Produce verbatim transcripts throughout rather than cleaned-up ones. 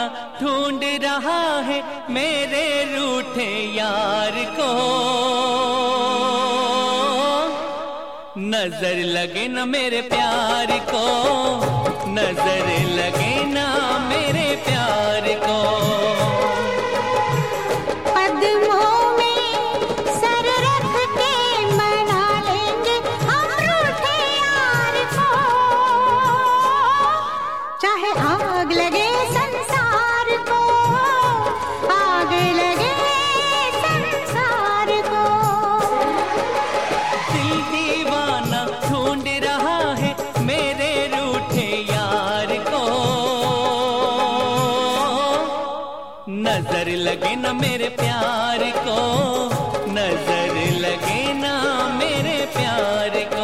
दीवाना ढूंढ रहा है मेरे रूठे यार को। नजर लगे न मेरे प्यार को, नजर लगे ना मेरे प्यार को। कदमों में सर रख के मना लेंगे हम रूठे यार को। चाहे आग लगे संसार को, आग लगे संसार को। दिल दीवाना ढूंढ रहा है मेरे रूठे यार को। नजर लगे ना मेरे प्यार को, नजर लगे ना मेरे प्यार को।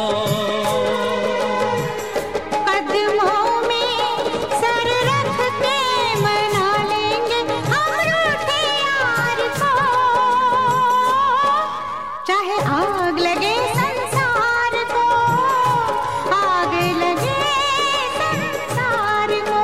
कदमों में सर रख के मना लेंगे हम रूठे यार को। चाहे आग लगे संसार को, आग लगे संसार को।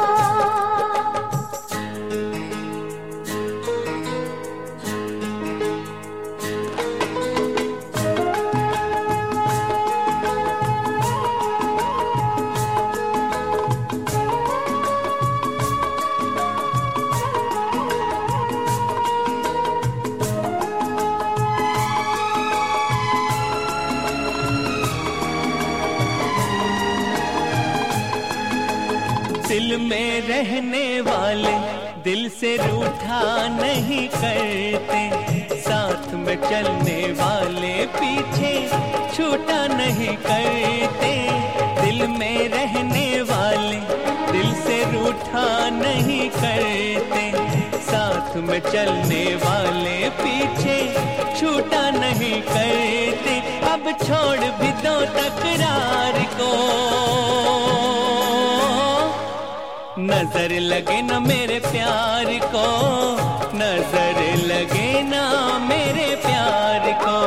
दिल में रहने वाले दिल से रूठा नहीं करते, साथ में चलने वाले पीछे छूटा नहीं करते। दिल में रहने वाले दिल से रूठा नहीं करते, साथ में चलने वाले पीछे छूटा नहीं करते। अब छोड़ भी दो तकरार को, नजर लगे ना मेरे प्यार को, नजर लगे ना मेरे प्यार को।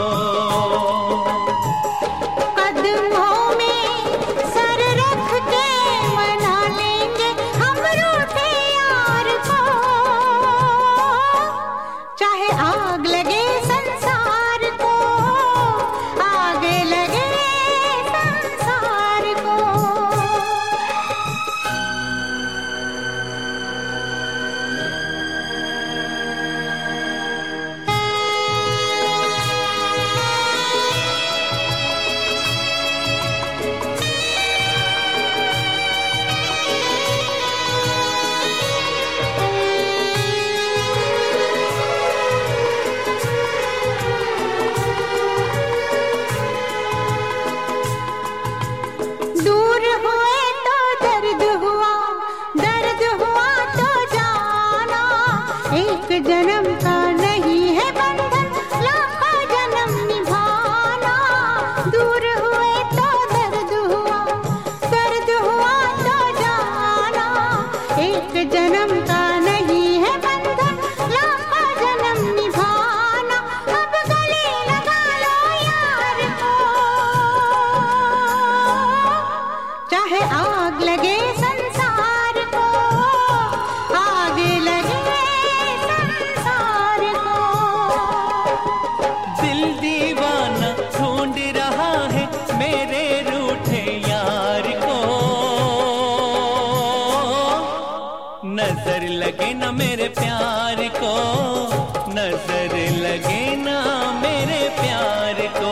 कदमों में सर रख के मना लेंगे हम रूठे यार को। चाहे आग लगे संसार को, आग लगे संसार को। दूर हुए तो दर्द हुआ, दर्द हुआ तो जाना। एक जन्म का नहीं है बंधन, लाखों जन्म निभाना। दूर हुए तो दर्द हुआ, दर्द हुआ तो जाना। एक जन्म का नहीं है बंधन, लाखों जन्म निभाना। अब गले लगा लो यार को, चाहे आग लगे संसार को, आग लगे संसार को। दिल दीवाना ढूंढ रहा है मेरे रूठे यार को। नजर लगे ना मेरे प्यार को, नजर लगे ना मेरे प्यार को।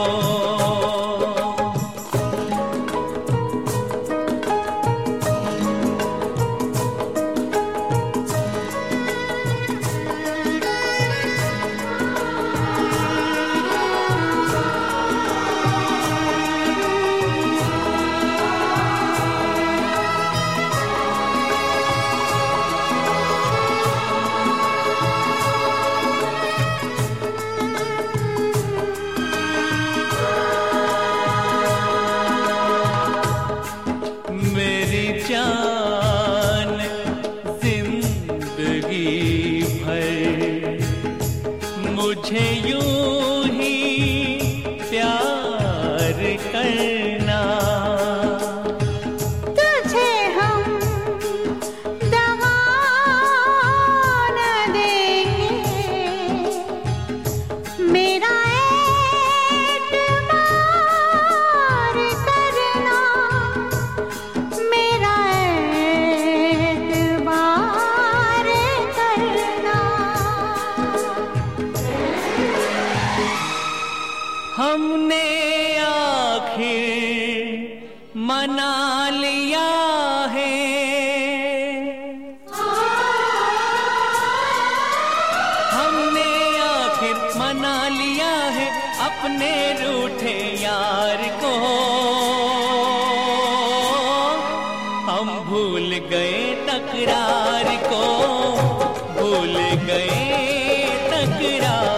मुझे यूं ही प्यार करना, तुझे हम दगा अपने रूठे यार को हम भूल गए तकरार को, भूल गए तकरार